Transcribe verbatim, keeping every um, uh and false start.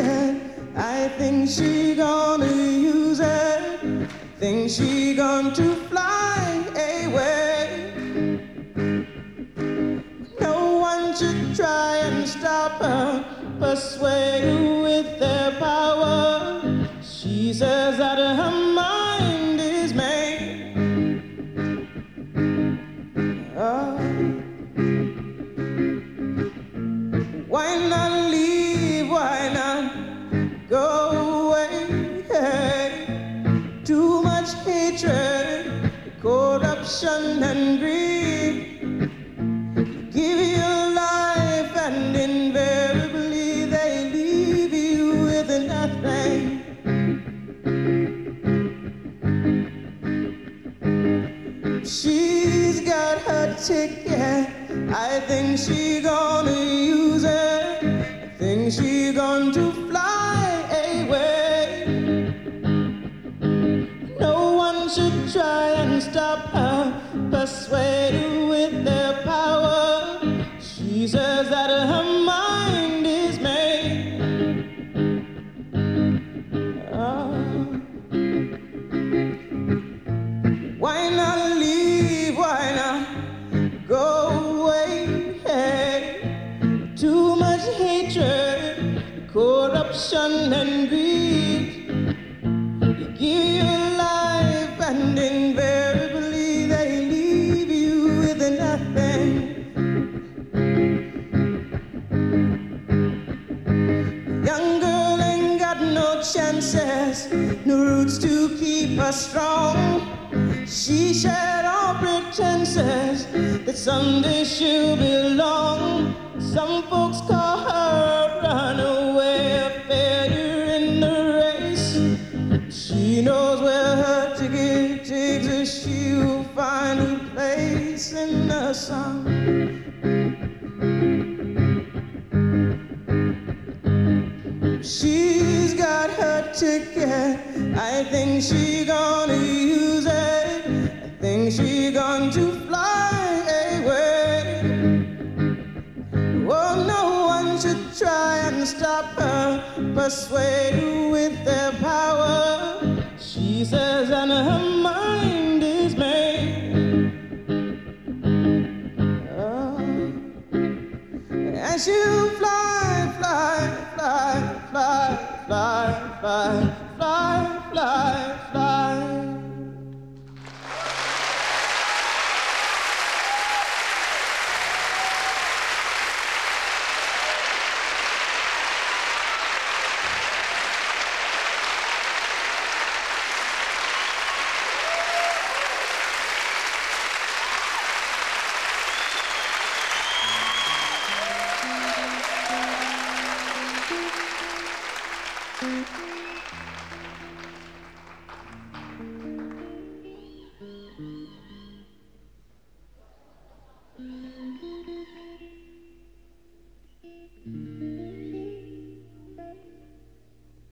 ticket. I think she gonna use it. I think she going to fly away. No one should try and stop her, persuade her with their power. She says that her mind is made. Oh. Why not leave? Why not go away? Hey. Too much hatred, corruption and greed. Give your life and invariably they leave you with nothing. She's got her ticket. I think she gonna use it. I think she going to fly away. No one should try and stop her, persuade her with their power. She says that her mind is made. Oh. Why not leave? Why not go away? Hey. Too much hatred, corruption and greed. You give your life and invariably they leave you with nothing. Young girl ain't got no chances, no roots to keep her strong. She shed all pretenses that someday she'll belong. Some folks call her a runaway, a failure in the race. She knows where her ticket takes her. She'll find a place in the sun. She's got her ticket. I think she gonna use it. I think she going to fly away. Oh, no one should try and stop her, persuade her with their power. She says that her mind is made. Oh. And she'll fly, fly, fly, fly, fly, fly, fly, fly, fly. Thank you.